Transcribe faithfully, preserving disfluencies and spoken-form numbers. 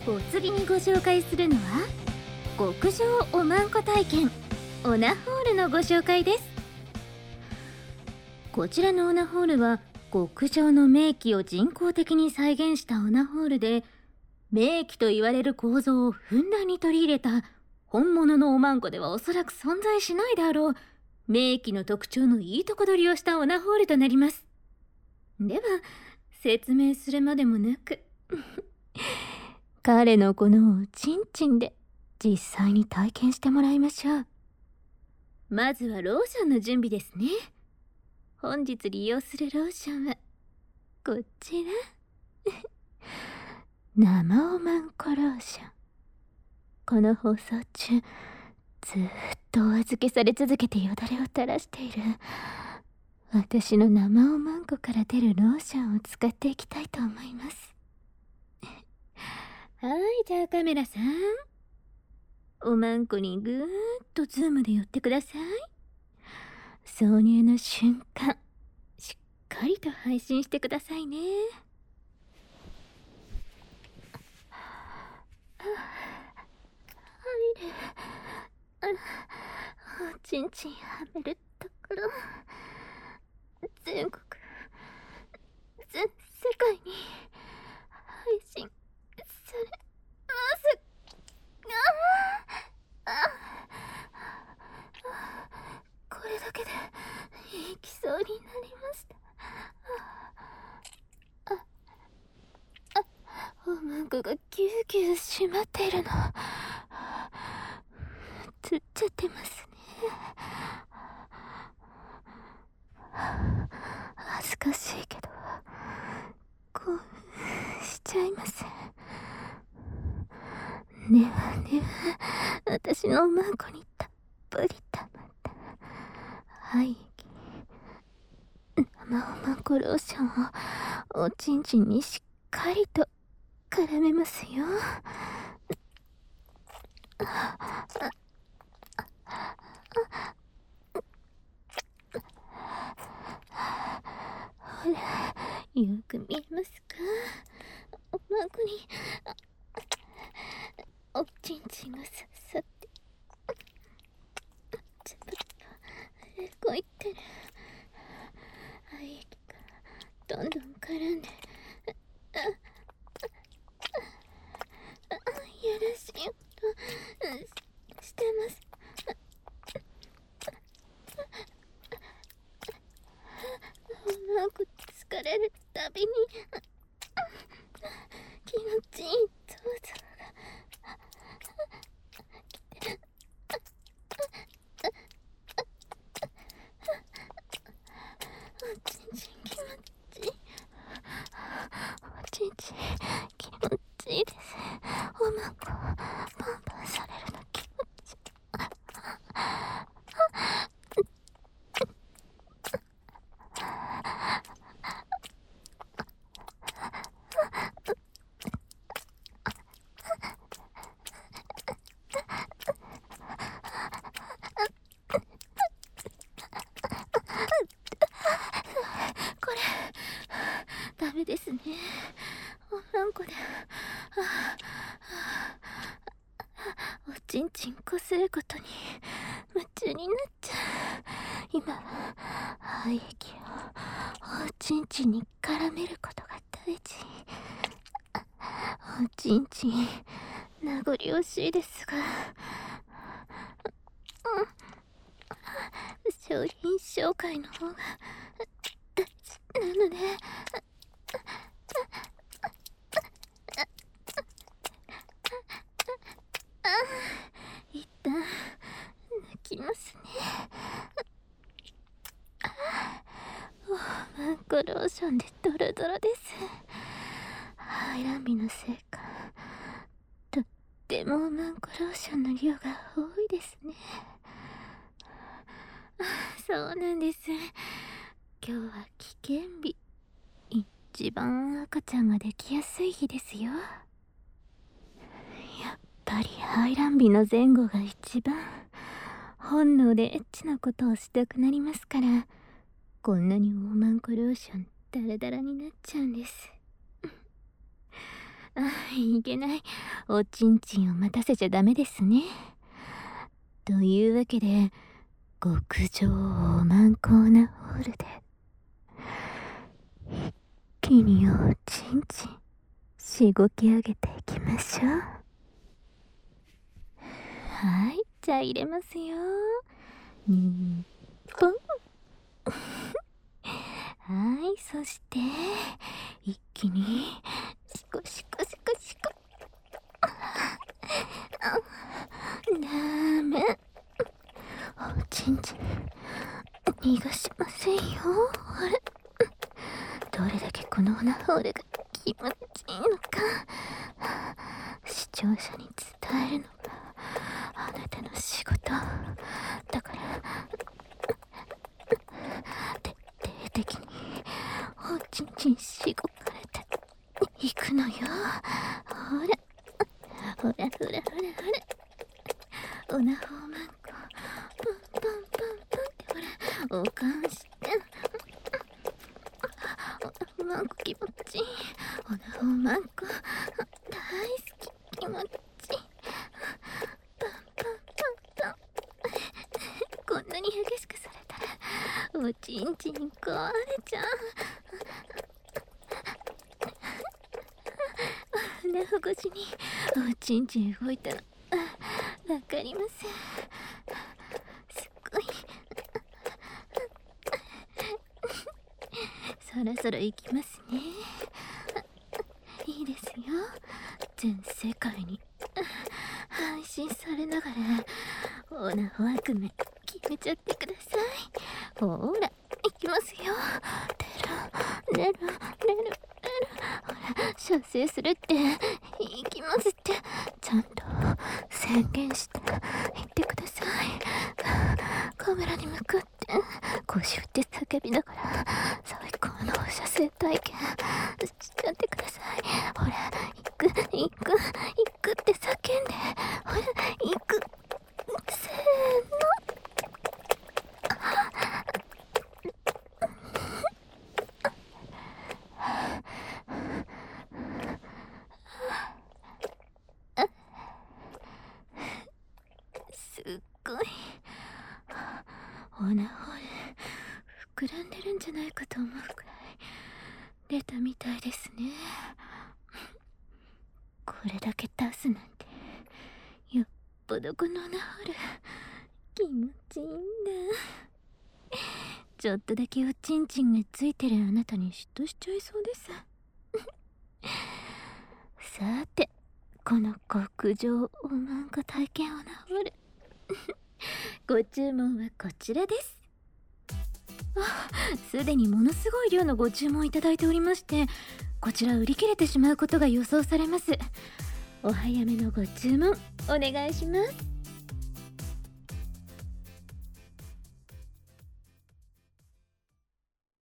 お次にご紹介するのは極上おまんこ体験オナホールのご紹介です。こちらのオナホールは極上の名器を人工的に再現したオナホールで、名器と言われる構造をふんだんに取り入れた本物のおまんこではおそらく存在しないであろう名器の特徴のいいとこ取りをしたオナホールとなります。では説明するまでもなく彼のこのおちんちんで実際に体験してもらいましょう。まずはローションの準備ですね。本日利用するローションはこちら生おまんこローション。この放送中ずっとお預けされ続けてよだれを垂らしている私の生おまんこから出るローションを使っていきたいと思います。はい、じゃあカメラさん、おまんこにぐーっとズームで寄ってください。挿入の瞬間しっかりと配信してくださいね。入る。あら、おちんちんはめるところ全国全世界に配信されます。ああこれだけで息きそうになりました。ああおまんこがギューギュー締まっているのつっちゃってますね。恥ずかしいけど興奮しちゃいます。ではでは私のおまんこにたっぷりたまった廃液生おまんこローションをおちんちんにしっかりと絡めますよ。ほらよく見えますか。おまんこにおちんちんが刺さってちょっと動いてる。廃液がどんどん絡んであああやらしい音してます。おまんこ疲れるたびに気持ちいいゾウゾウが来てる。おちんちん気持ちいい。おちんちん気持ちいいです。おまんこパンパンされるの気持ちいい。これダメですね。おまんこでおちんちんこすることに夢中になっちゃう。今は廃液をおちんちんに絡めることが大事。おちんちん名残惜しいですが、うん、商品紹介の方が大事なので一旦抜きますね。おまんこローションでドロドロです。排卵日のせいかとってもおまんこローションの量が多いですね。そうなんです。今日は危険日、一番赤ちゃんができやすい日ですよ。やっぱり排卵日の前後が一番本能でエッチなことをしたくなりますから、こんなにおまんこローションダラダラになっちゃうんです。 あ、いけない。おちんちんを待たせちゃダメですね。というわけで、極上おまんこうなホールで一気におちんちんしごき上げていきましょう。はい、じゃあ入れますよ。にぽんはい、そして一気にシコシコシコシコ。ダメ、おちんちん逃がしませんよ。あれ、どれだけこのオナホールが気持ちいいのか視聴者に伝えるのがあなたの仕事だから、徹底的におちんちんしごかれていくのよ。ほらほらほらほらほら、オナホーマンコパンパンパンパンってほら、おかんしてオナホーマンコ気持ちいい。オナホーマンコ大好き、気持ちいい。パンパンパンパンこんなに激しくされたらおちんちん壊れちゃう。オナホ越しにおちんちん動いたのわかりません。すっごいそろそろ行きますね。いいですよ、全世界に配信されながらオナホ悪夢決めちゃってください。ほら行きますよ。出る出る出る出る。ほら射精するって行きますって、ちゃんと宣言して言ってください。カメラに向かって腰振って叫びながら最高の射精体験しちゃってください。ほら行く行く行くって叫んで、ほら行く、せーの。すっごいオナホール膨らんでるんじゃないかと思うくらい出たみたいですね。これだけ出すなんてよっぽどこのオナホール気持ちいいんだ。ちょっとだけおちんちんがついてるあなたに嫉妬しちゃいそうですさて、この極上おまんこ体験オナホールご注文はこちらです。あ、すでにものすごい量のご注文いただいておりまして、こちら売り切れてしまうことが予想されます。お早めのご注文お願いします。